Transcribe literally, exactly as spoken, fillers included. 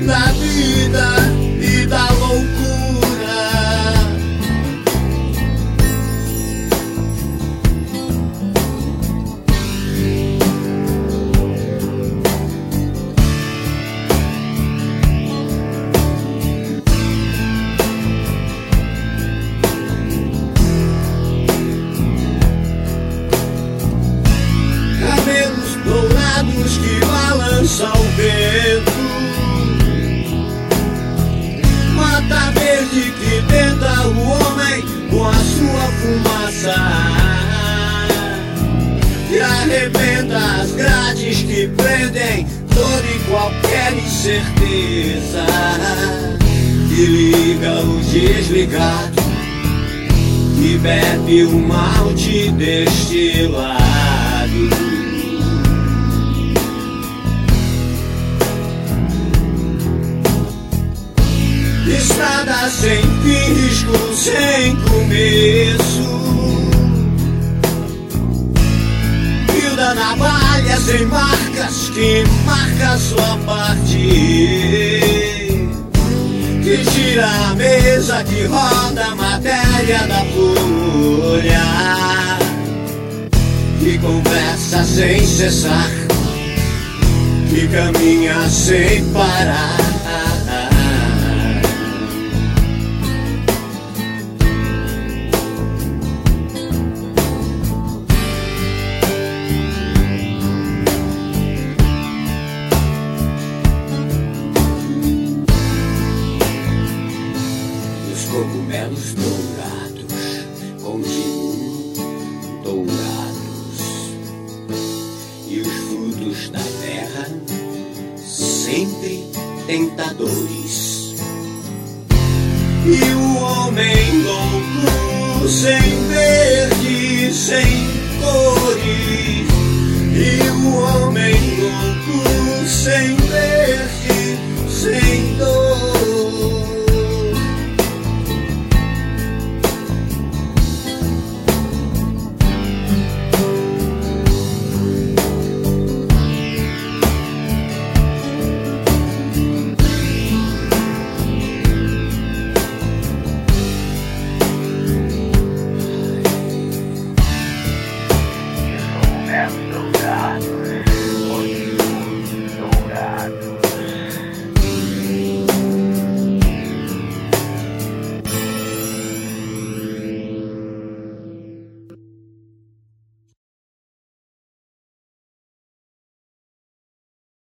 da vida e da loucura. Cabelos dourados que balançam o vento, mata verde que tenta o homem com a sua fumaça e arrebenta as grades que prendem toda e qualquer incerteza, que liga o desligado, que bebe o malte destilado. Estrada sem fim, risco sem começo, fio da navalha sem marcas que marca sua parte, que tira a mesa, que roda a matéria da folha, que conversa sem cessar, que caminha sem parar. Cogumelos dourados, contigo dourados, e os frutos da terra sempre tentadores, e o homem louco sem verde, sem cores, e o homem